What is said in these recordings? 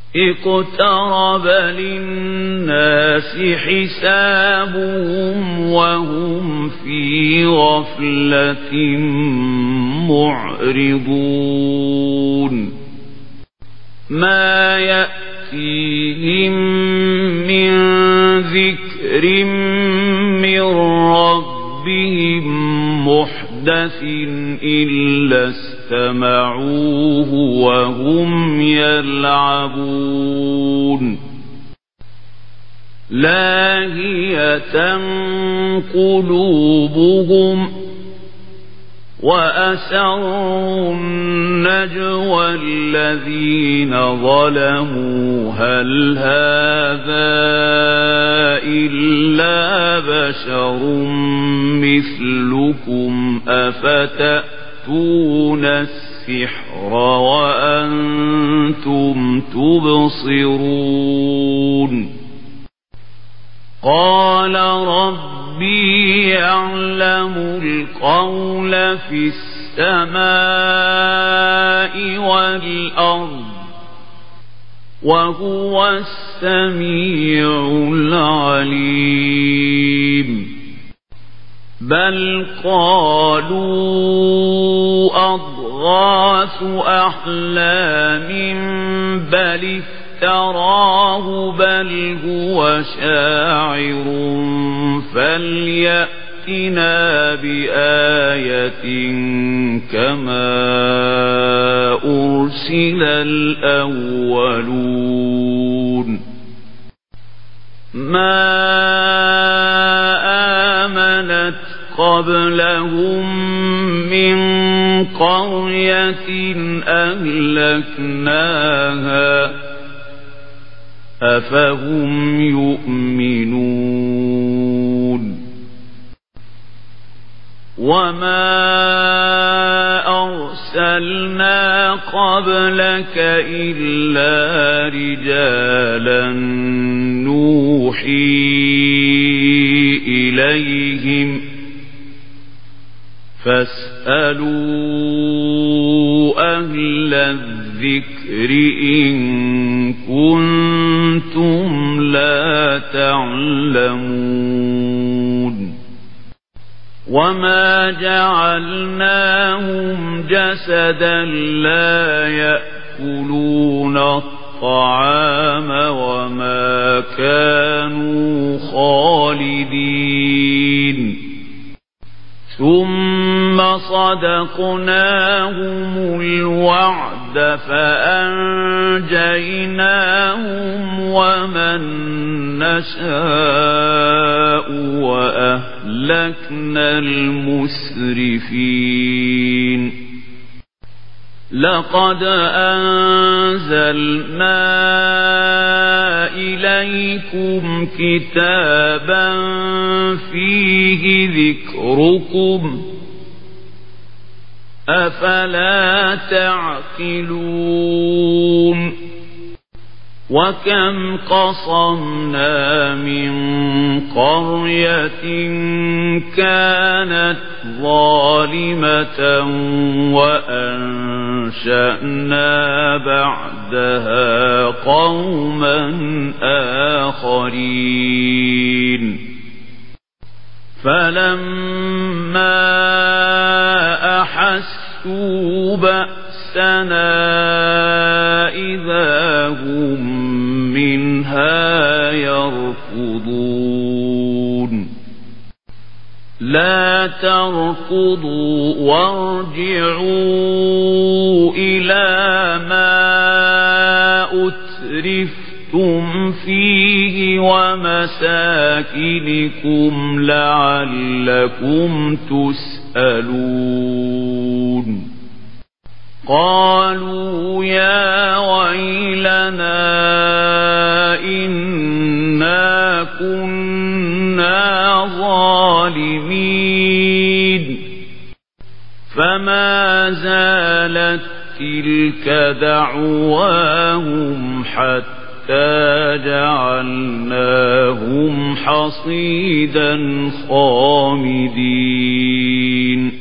اقترب للناس حسابهم وهم في غفلة معرضون ما يأتيهم من ذكر من ربهم محدث إلا استمعوه وهم يلعبون لاهية قلوبهم وأسروا النجوى الذين ظلموا هل هذا إلا بشر مثلكم أفتأتون السحر وأنتم تبصرون قال ربي يعلم القول في السماء والأرض وهو السميع العليم بل قالوا أضغاث أحلام بل افتراه بل هو شاعر فليأتنا بآية كما أرسل الأولون ما آمنت قبلهم من قرية أهلكناها أفهم يؤمنون وما أرسلنا قبلك إلا رجالا نوحي إليهم فاسألوا أهل الذكر إن كنتم لا تعلمون وما جعلناهم جسدا لا يأكلون الطعام وما كانوا خالدين ثم صدقناهم الوعد فأنجيناهم ومن نشاء وأهلكنا المسرفين لقد أنزلنا إليكم كتابا فيه ذكركم أفلا تعقلون وكم قصمنا من قرية كانت ظالمة وأنشأنا بعدها قوما آخرين فلما أحسوا بأسنا إذا هم منها يركضون لا تركضوا وارجعوا إلى ما أترفتم فيه ومساكنكم لعلكم تسألون قالوا يا ويلنا إنا كنا ظالمين فما زالت تلك دعواهم حتى جعلناهم حصيدا خامدين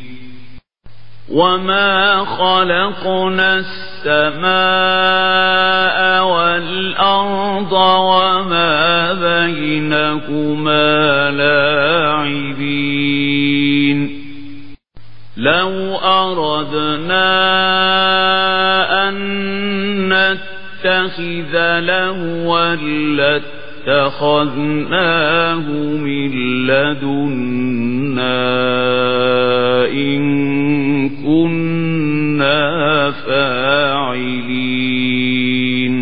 وما خلقنا السماء والأرض والأرض وما بينهما لاعبين لو أردنا أن نتخذ لهوا لاتخذناه من لدنا إن كنا فاعلين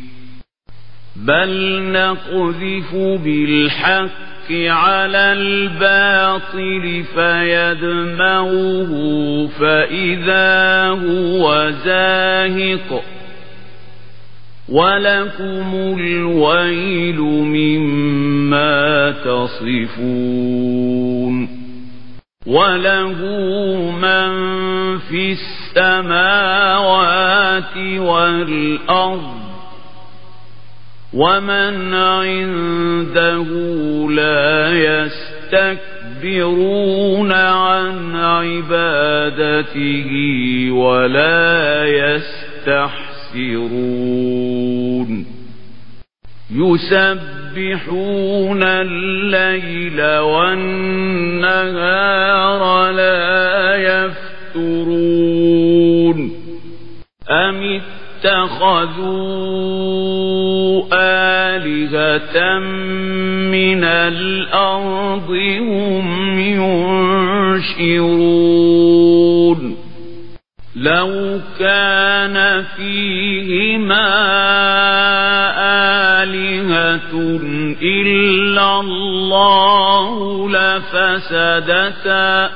بل نقذف بالحق على الباطل فيدمغه فإذا هو زاهق ولكم الويل مما تصفون وله من في السماوات والأرض ومن عنده لا يستكبرون عن عبادته ولا يستحسرون يسبحون الليل والنهار لا يفترون أم اتخذوا آلهة من الأرض هم ينشرون لو كان فيهما آلهة إلا الله لفسدتا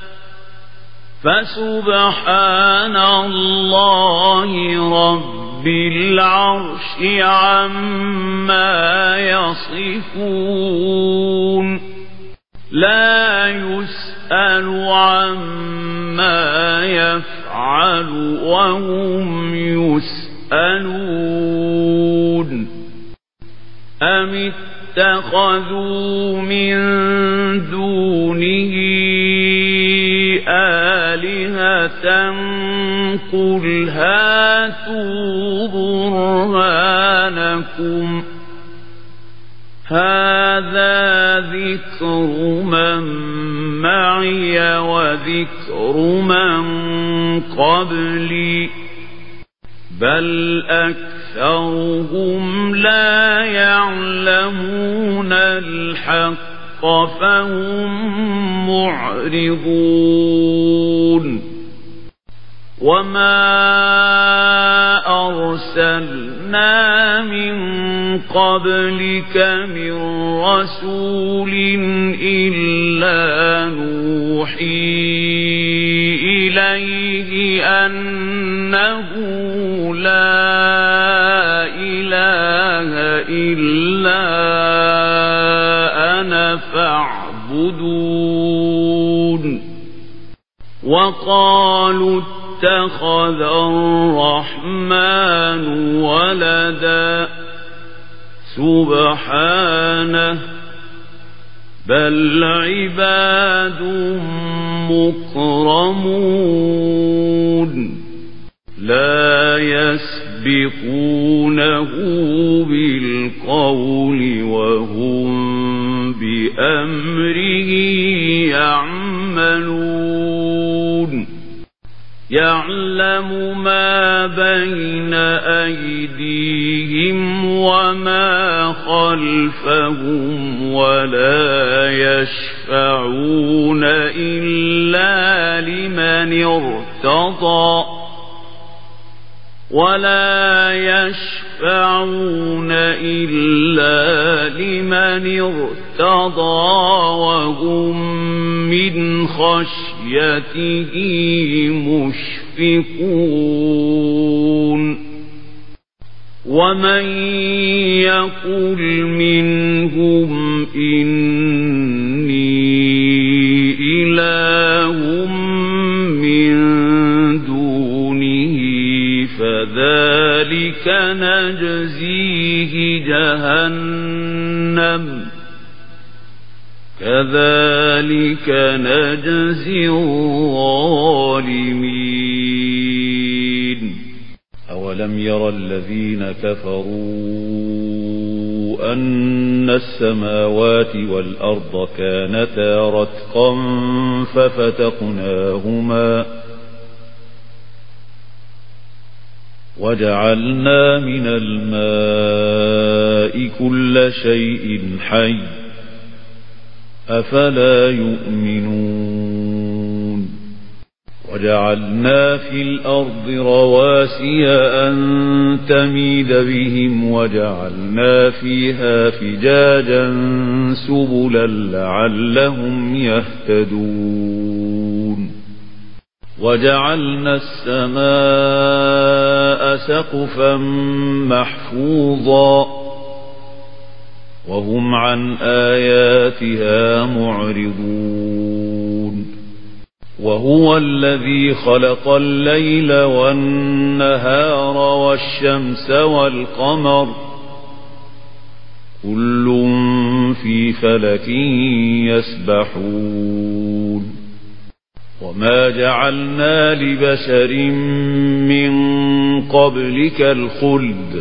فسبحان الله رب العرش عما يصفون لا يسأل عما يفعل وهم يسألون أم اتخذوا من دونه آلهة قل هاتوا برهانكم هذا ذكر من معي وذكر من قبلي بل أكثرهم لا يعلمون الحق فهم معرضون وما أرسلنا من قبلك من رسول إلا نوحي إليه أنه لا إله إلا أنا فاعبدون وقالوا اتخذ الرحمن ولدا سبحانه بل عباد مكرمون لا يسبقونه بالقول وهم بأمره يعملون يعلم ما بين أيديهم وما خلفهم ولا يشفعون إلا لمن ارتضى وهم من خشيته مشفقون ومن يقل منهم إني إله من دونه فذلك نجزيه جهنم كذلك نجزي الظالمين أولم ير الذين كفروا أن السماوات والأرض كانتا رتقا ففتقناهما وجعلنا من الماء كل شيء حي أفلا يؤمنون وجعلنا في الأرض رواسي أن تميد بهم وجعلنا فيها فجاجا سبلا لعلهم يهتدون وجعلنا السماء سقفا محفوظا وهم عن آياتها معرضون وهو الذي خلق الليل والنهار والشمس والقمر كل في فلك يسبحون وما جعلنا لبشر من قبلك الخلد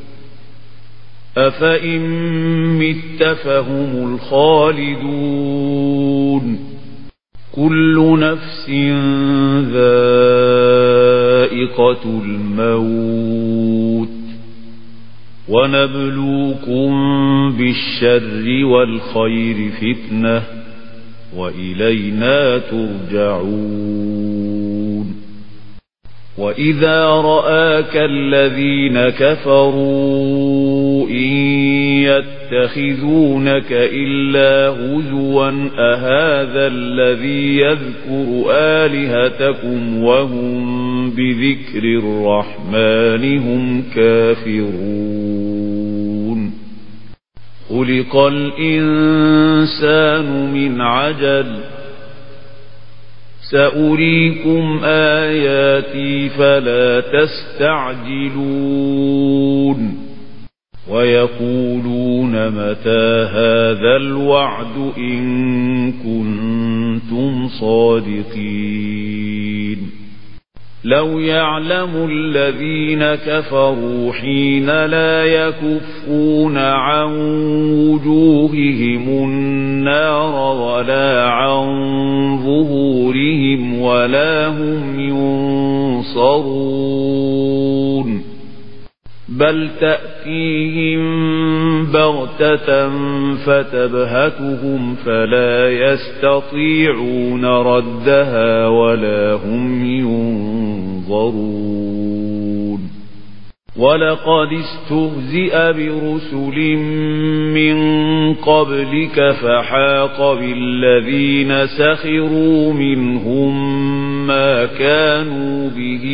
أفإن مت فهم الخالدون كل نفس ذائقة الموت ونبلوكم بالشر والخير فتنة وإلينا ترجعون وإذا رآك الذين كفروا إن يتخذونك إلا هزوا أهذا الذي يذكر آلهتكم وهم بذكر الرحمن هم كافرون خلق الإنسان من عجل سأريكم آياتي فلا تستعجلون ويقولون متى هذا الوعد إن كنتم صادقين لو يعلم الذين كفروا حين لا يكفون عن وجوههم النار ولا عن ظهورهم ولا هم ينصرون بل تأتيهم بغتة فتبهتهم فلا يستطيعون ردها ولا هم ينظرون ولقد استهزئ برسل من قبلك فحاق بالذين سخروا منهم ما كانوا به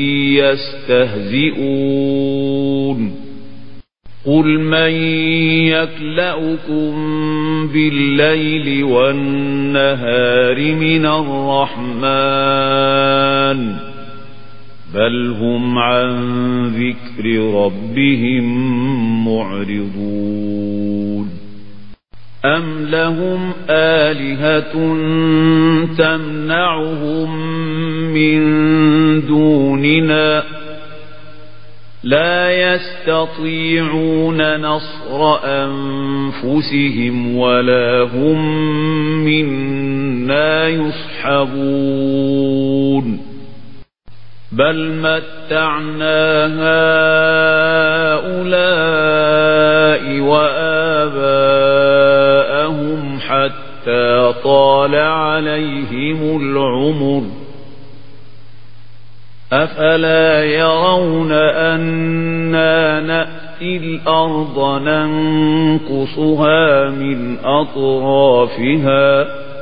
يستهزئون قل من يكلؤكم بالليل والنهار من الرحمن بل هم عن ذكر ربهم معرضون أم لهم آلهة تمنعهم من دوننا لا يستطيعون نصر أنفسهم ولا هم منا يصحبون بل متعنا هؤلاء وآباءهم حتى طال عليهم العمر أفلا يرون أنا نأتي الأرض ننقصها من أطرافها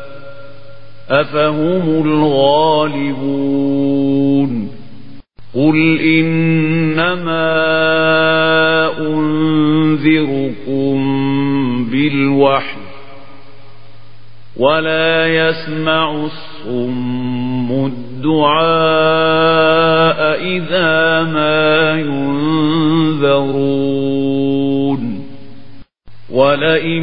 أفهم الغالبون قل إنما أنذركم بالوحي ولا يسمع الصم الدعاء إذا ما ينذرون ولئن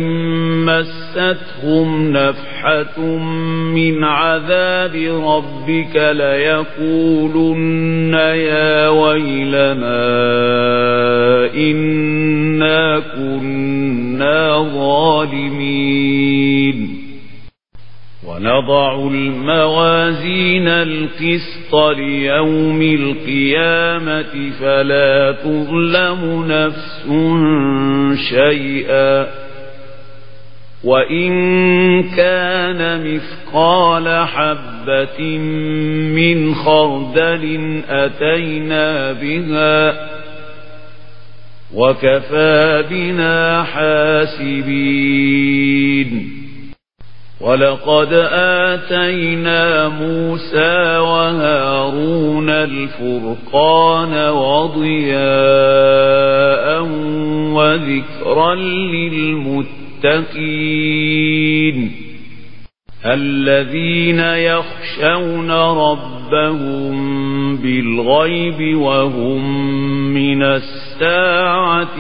مستهم نفحة من عذاب ربك ليقولن يا ويلنا إنا كنا كنا ظالمين ونضع الموازين القسط ليوم القيامة فلا تظلم نفس شيئا وإن كان مثقال حبة من خردل أتينا بها وكفى بنا حاسبين ولقد آتينا موسى وهارون الفرقان وضياء وذكرا للمتقين الذين يخشون ربهم بالغيب وهم من الساعة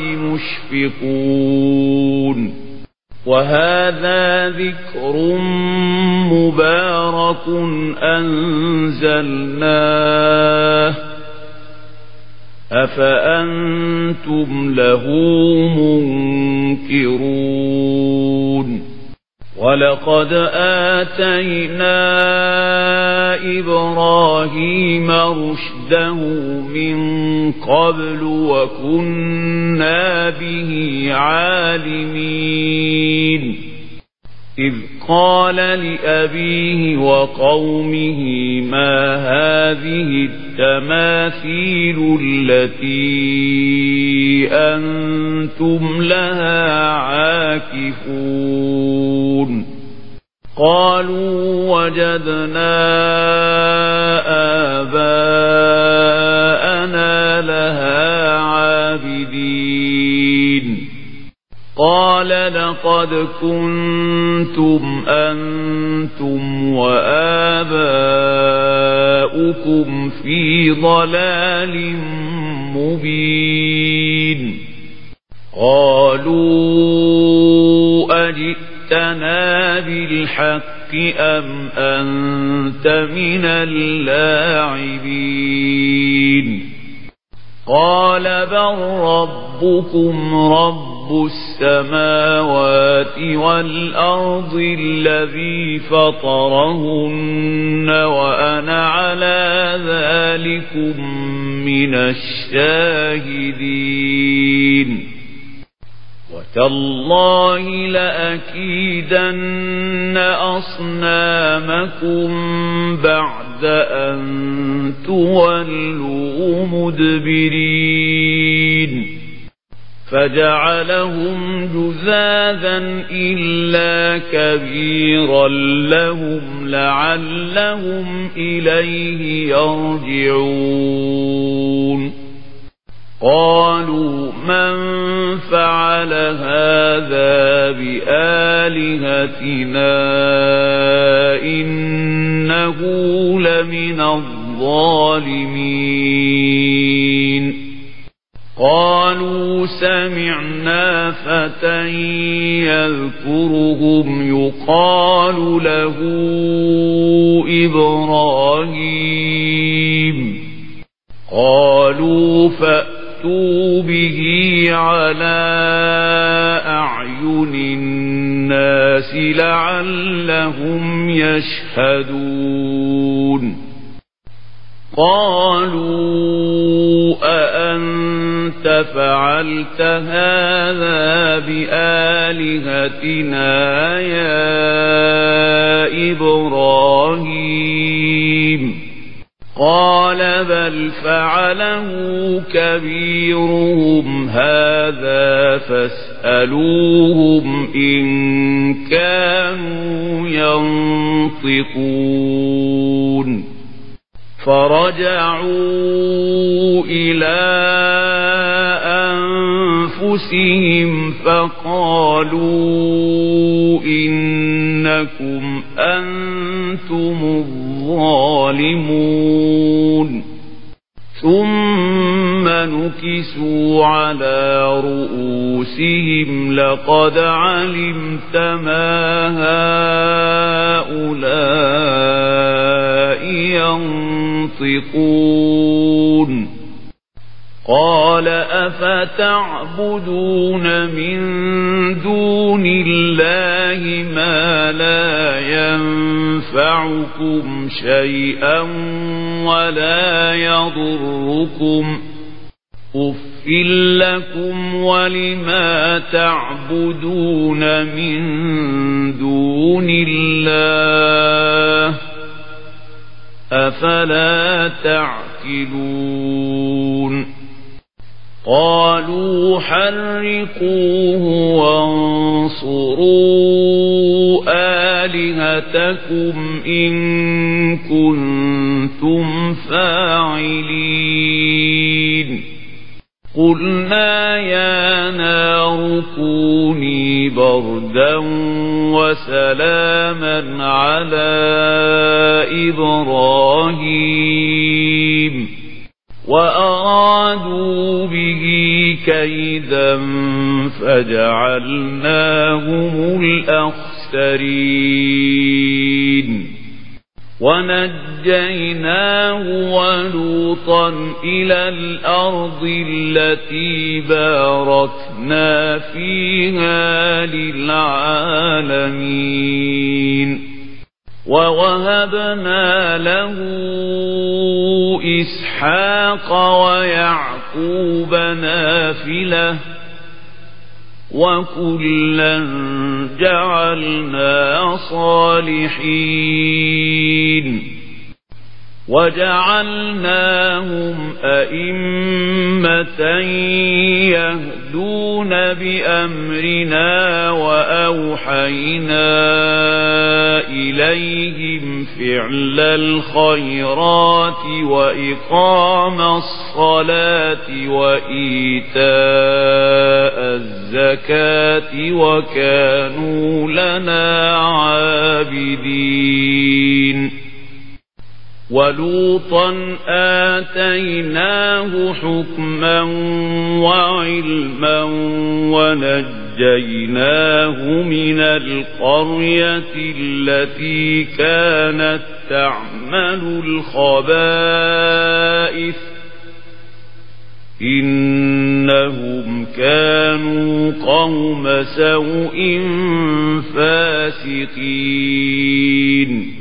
مشفقون وهذا ذكر مبارك أنزلناه أفأنتم له منكرون ولقد آتينا إبراهيم رشده من قبل وكنا به عالمين إذ قال لأبيه وقومه ما هذه التماثيل التي أنتم لها عاكفون قالوا وجدنا آباءنا لها عابدين قال لقد كنتم أنتم وآباؤكم في ضلال مبين قالوا أجئتنا بالحق أم أنت من اللاعبين قال بل ربكم رب السماوات والأرض الذي فطرهن وأنا على ذلكم من الشاهدين وتالله لأكيدن أصنامكم بعد أن تولوا مدبرين فجعلهم جذاذا إلا كبيرا لهم لعلهم إليه يرجعون قالوا من فعل هذا بآلهتنا إنه لمن الظالمين قالوا سمعنا فتى يذكرهم يقال له إبراهيم قالوا فأتوا به على أعين الناس لعلهم يشهدون قالوا أأنت فعلت هذا بآلهتنا يا إبراهيم قال بل فعله كبيرهم هذا فاسألوهم إن كانوا ينطقون فرجعوا إلى أنفسهم فقالوا إنكم أنتم الظالمون ثم نكسوا على رؤوسهم لقد علمت ما هؤلاء ينطقون قال أفتعبدون من دون الله ما لا ينفعكم شيئا ولا يضركم أُفٍّ لكم ولما تعبدون من دون الله أفلا تعقلون قالوا حرقوه وانصروا آلهتكم إن كنتم فاعلين قلنا يا نار كوني بردا وسلاما على إبراهيم وأرادوا به كيدا فجعلناهم الأخسرين ونجيناه ولوطا إلى الأرض التي باركنا فيها للعالمين ووهبنا له إسحاق ويعقوب نافلة وكلا جعلنا صالحين وجعلناهم أئمة يهدون بأمرنا وأوحينا إليهم فعل الخيرات وإقام الصلاة وإيتاء الزكاة وكانوا لنا عابدين ولوطا آتيناه حكما وعلما ونجيناه من القرية التي كانت تعمل الخبائث إنهم كانوا قوم سوء فاسقين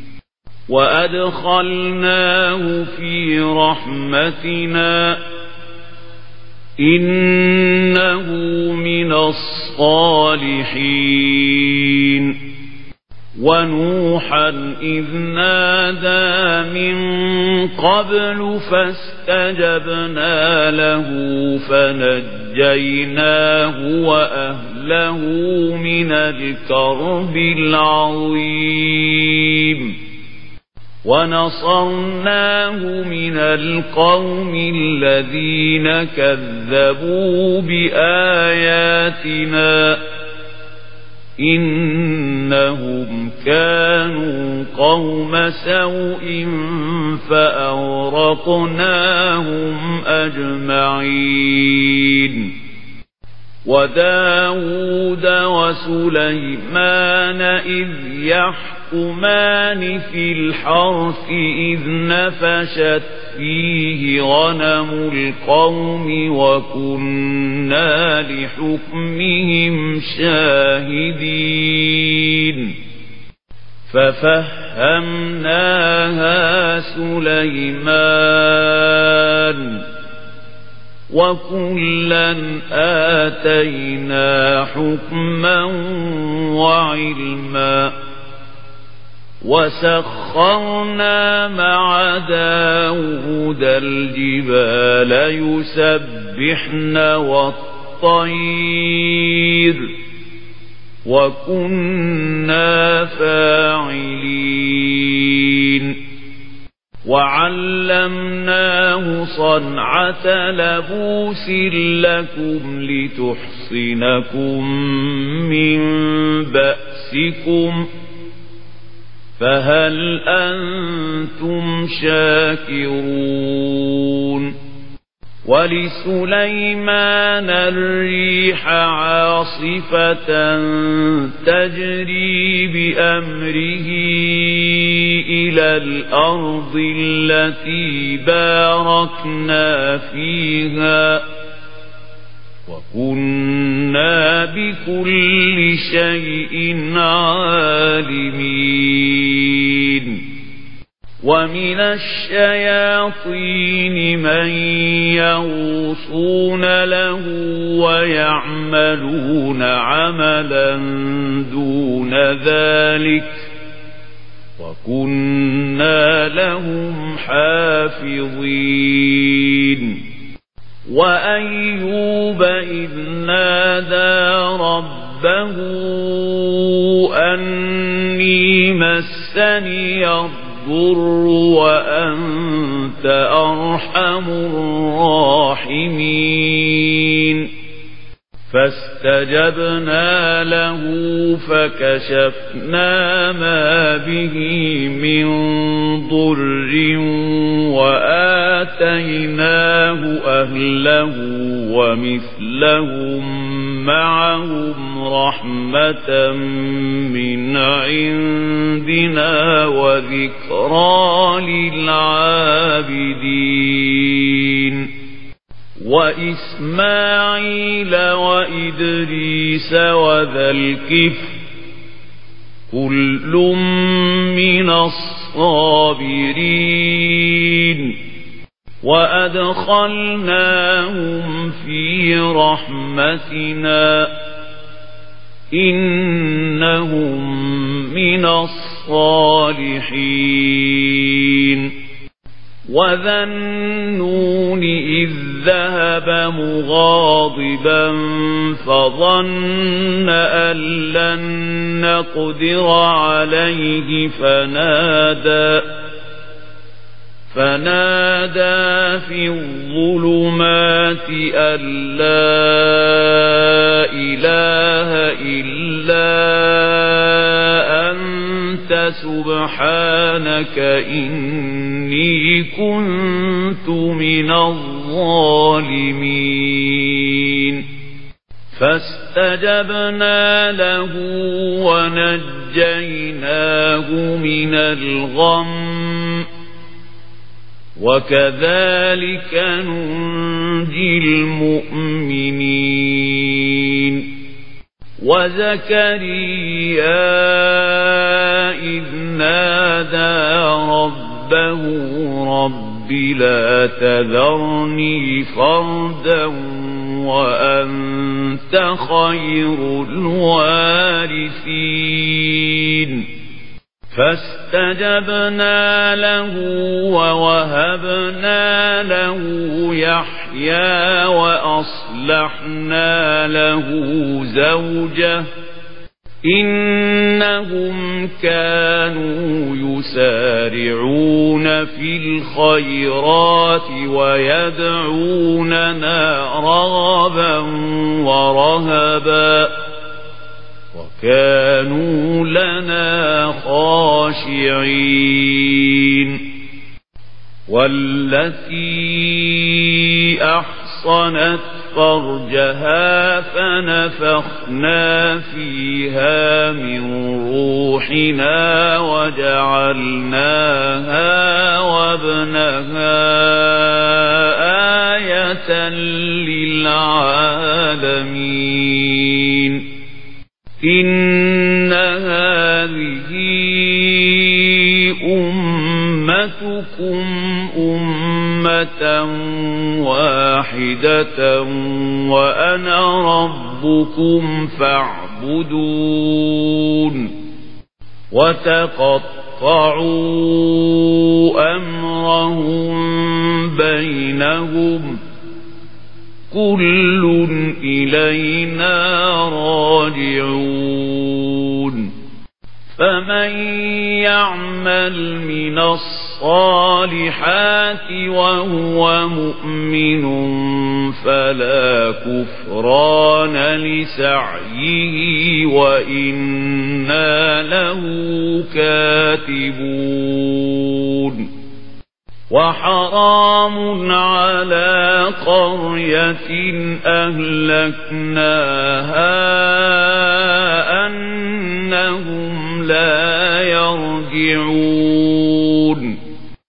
وأدخلناه في رحمتنا إنه من الصالحين ونوحا إذ نادى من قبل فاستجبنا له فنجيناه وأهله من الكرب العظيم ونصرناه من القوم الذين كذبوا بآياتنا إنهم كانوا قوم سوء فأغرقناهم أجمعين وداود وسليمان إذ يحكمان في الحرث إذ نفشت فيه غنم القوم وكنا لحكمهم شاهدين ففهمناها سليمان وكلا آتينا حكما وعلما وسخرنا مع داود الجبال يسبحن والطير وكنا فاعلين وعلمناه صنعة لبوس لكم لتحصنكم من بأسكم فهل أنتم شاكرون ولسليمان الريح عاصفة تجري بأمره إلى الأرض التي باركنا فيها وكنا كنا بكل شيء عالمين ومن الشياطين من يغوصون له ويعملون عملا دون ذلك وكنا لهم حافظين وأيوب إذ نادى ربه أني مسني الضر وأنت أرحم الراحمين فاستجبنا له فكشفنا ما به من ضر وآتيناه أهله ومثلهم معهم رحمة من عندنا وذكرى للعابدين وإسماعيل وإدريس وذا الكفل كل من الصابرين وأدخلناهم في رحمتنا إنهم من الصالحين وذا النون إذ ذهب مغاضبا فظن أن لن نقدر عليه فنادى في الظلمات أن لا إله إلا أنت سبحانك إني كنت من الظالمين فاستجبنا له ونجيناه من الغم وكذلك ننجي المؤمنين وزكريا إذ نادى ربه رب لا تذرني فردا وأنت خير الوارثين فاستجبنا له ووهبنا له يحيى وأصلحنا له زوجه إنهم كانوا يسارعون في الخيرات ويدعوننا رغبا ورهبا وكانوا لنا خاشعين والتي أحصنت فرجها فنفخنا فيها من روحنا وجعلناها وابنها آية للعالمين إن هذه أمتكم أمة واحدة وأنا ربكم فاعبدون وتقطعوا أمرهم بينهم كل إلينا راجعون فمن يعمل من الصالحات وهو مؤمن فلا كفران لسعيه وإنا له كاتبون وحرام على قرية أهلكناها أنهم لا يرجعون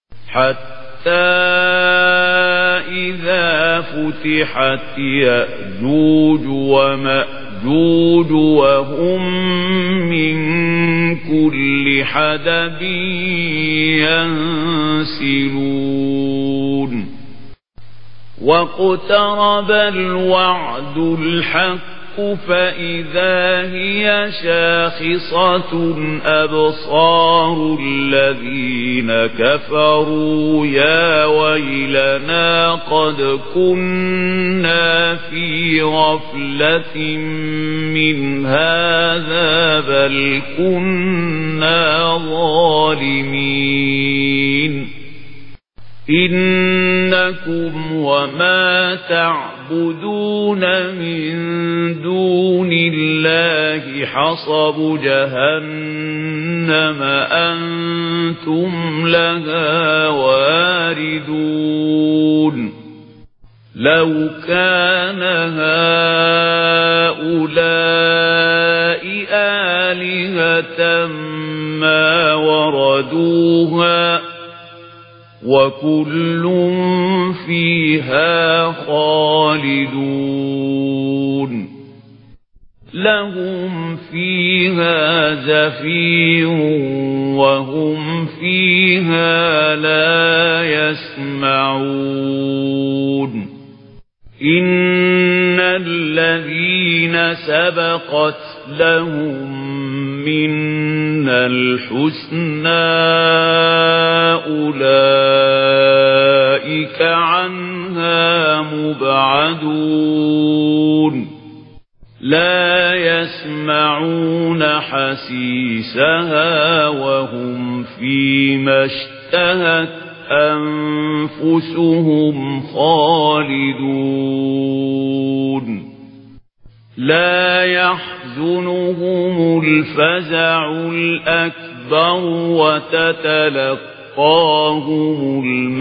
حتى إذا فتحت يأجوج يأجوج ومأجوج وهم من كل حدب ينسلون واقترب الوعد الحق فإذا هي شاخصة أبصار الذين كفروا يا ويلنا قد كنا في غفلة من هذا بل كنا ظالمين إنكم وما تعبدون من دون الله حصب جهنم أنتم لها واردون لو كان هؤلاء آلهة ما وردوها وكل فيها خالدون لهم فيها زفير وهم فيها لا يسمعون إن الذين سبقت لهم منا الحسنى أولئك عنها مبعدون لا يسمعون حسيسها وهم فيما اشتهت أنفسهم خالدون لا يحزنهم الفزع الأكبر وتتلقاهم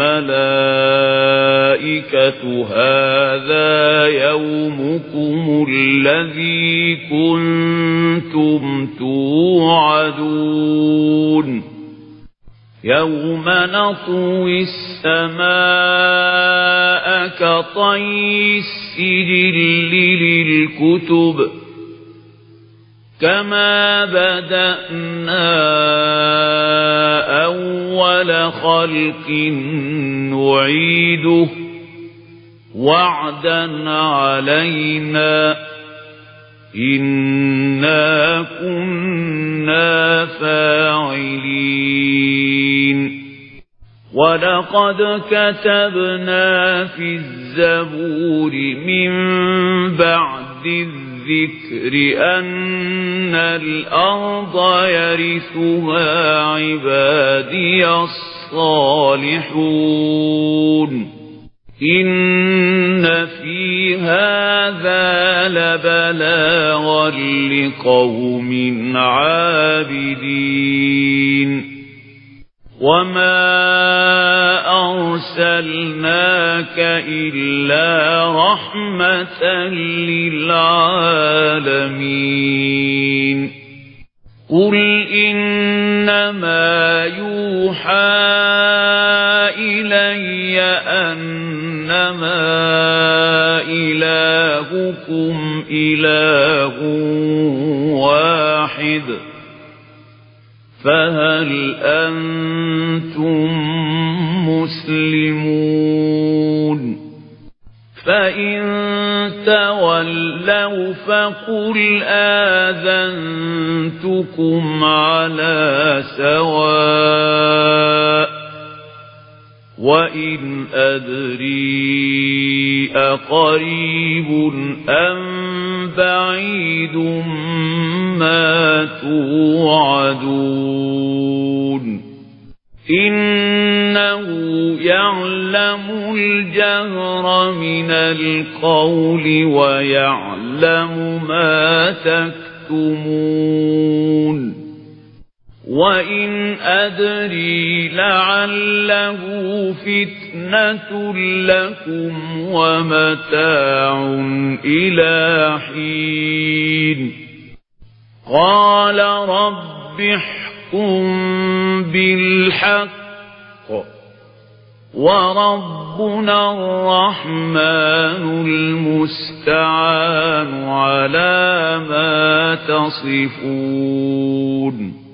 الملائكة هذا يومكم الذي كنتم توعدون يوم نطوي السماء كطي السجل للكتب كما بدأنا أول خلق نعيده وعدا علينا إنا كنا فاعلين ولقد كتبنا في الزبور من بعد الذكر أن الأرض يرثها عبادي الصالحون إن في هذا لبلاغا لقوم عابدين وما أرسلناك إلا رحمة للعالمين قل إنما يوحى إلي أنما إلهكم إله واحد فهل أنتم مسلمون فإن تولوا فقل آذنتكم على سواء وإن أدري أقريب أم بعيد ما توعدون إنه يعلم الجهر من القول ويعلم ما تكتمون وإن أدري لعله فتنة لكم ومتاع إلى حين قال رب احكم بالحق وربنا الرحمن المستعان على ما تصفون